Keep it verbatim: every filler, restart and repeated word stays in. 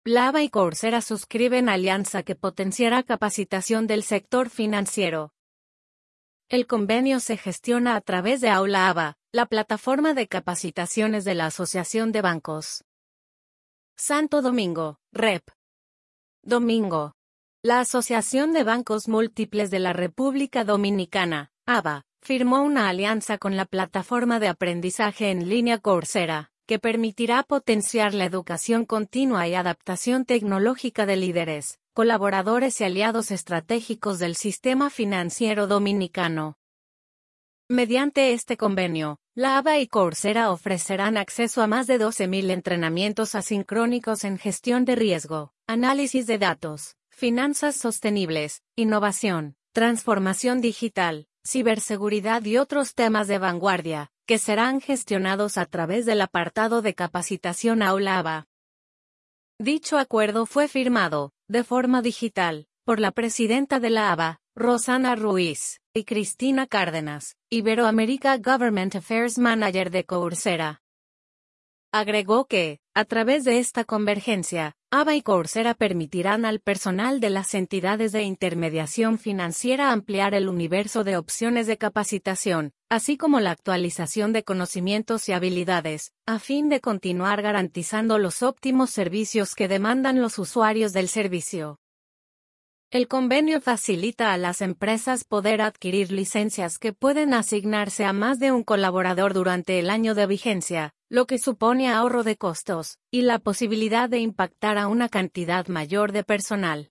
Lava y Coursera suscriben alianza que potenciará capacitación del sector financiero. El convenio se gestiona a través de Aula Ava, la plataforma de capacitaciones de la Asociación de Bancos. Santo Domingo, Rep. Domingo. La Asociación de Bancos Múltiples de la República Dominicana, Ava, firmó una alianza con la plataforma de aprendizaje en línea Coursera, que permitirá potenciar la educación continua y adaptación tecnológica de líderes, colaboradores y aliados estratégicos del sistema financiero dominicano. Mediante este convenio, la Ava y Coursera ofrecerán acceso a más de doce mil entrenamientos asincrónicos en gestión de riesgo, análisis de datos, finanzas sostenibles, innovación, transformación digital, ciberseguridad y otros temas de vanguardia, que serán gestionados a través del apartado de capacitación Aula Ava. Dicho acuerdo fue firmado, de forma digital, por la presidenta de la Ava, Rosana Ruiz, y Cristina Cárdenas, Iberoamerica Government Affairs Manager de Coursera. Agregó que, a través de esta convergencia, Ava y Coursera permitirán al personal de las entidades de intermediación financiera ampliar el universo de opciones de capacitación, así como la actualización de conocimientos y habilidades, a fin de continuar garantizando los óptimos servicios que demandan los usuarios del servicio. El convenio facilita a las empresas poder adquirir licencias que pueden asignarse a más de un colaborador durante el año de vigencia, lo que supone ahorro de costos, y la posibilidad de impactar a una cantidad mayor de personal.